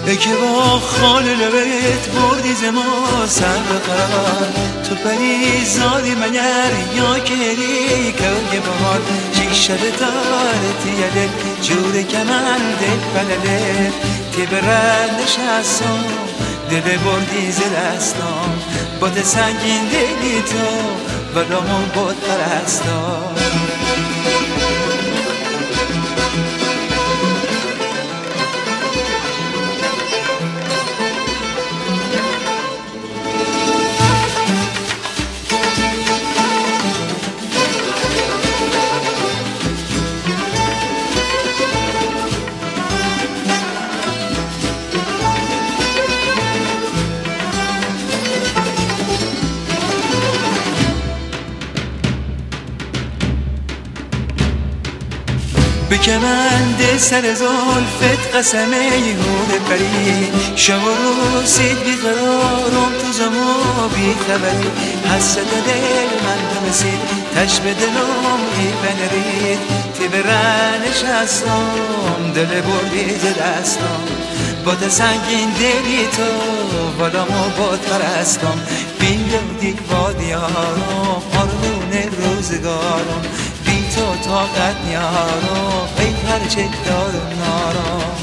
که با خال لبت بردی زما سر بقرار تو پری زادی مگر یا کری که بهار شیشه دارت یه جور کمند بلده تی برندش هستم دل بردی زدستم باد سنگین دلی تو ولامون باد پرستم به کمند سر زلفت قسمه یهود پری شب و روز بیقرارم تو زما بیخبری حسد دل من دمسید تش به دلم ای بنرید تی برنش هستم دل بردی دستم باد سنگین دلی تو والامو باد پرستم بیلودی وادیارم آرمون روزگارم تو طاقت نیارم ای هرچه دارم نارم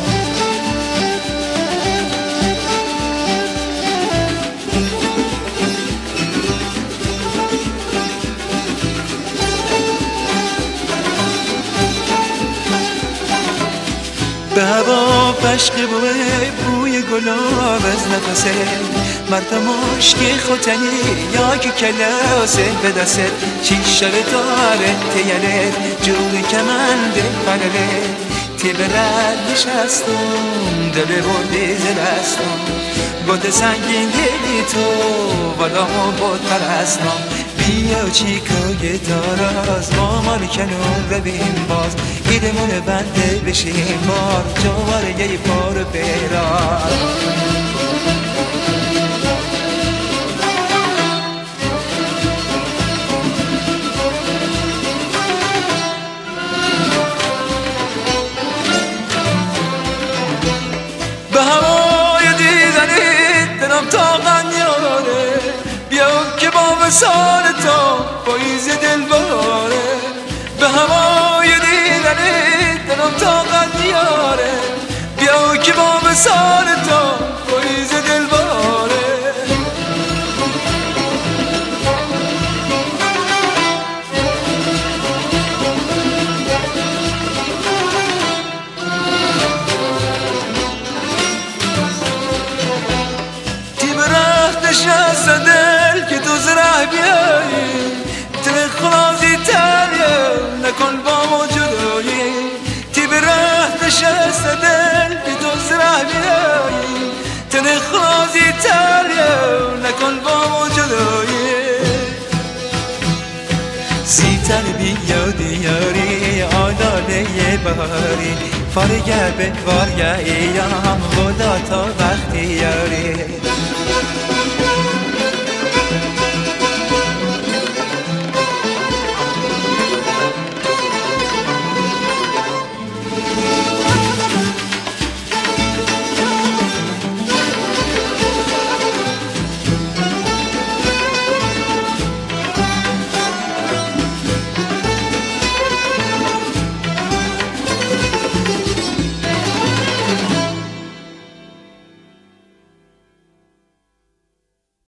به هوا پشق بوی گلاب از نفسه مرد مشکی خوتنی یا که کلاسه به دست شیشه داره تیلت جوری کمند پلله تی برد نشستم دل بردی زدستم باد سنگین دلی تو والامو باد پرستم بیا چیکای داراز مامان کنون ببین باز ایدمون بنده بشیم بار جواره یه پار بیرار به هوای دیدنی دلم طاقت نیاره بیا که با وصال تو پاییز دل باره به هوای دیدنی دلم طاقت نیاره بیا که با وصال تو پاییز دل باره نشست دل که تو زره بیایی تن خلازی تریه نکن با ما جدایی تی بره نشست دل که تو زره بیایی تن خلازی تریه نکن با ما جدایی زیتر بیاد یاری آلاله بهاری فارگه به وارگه ایام خدا تا وقتی یاری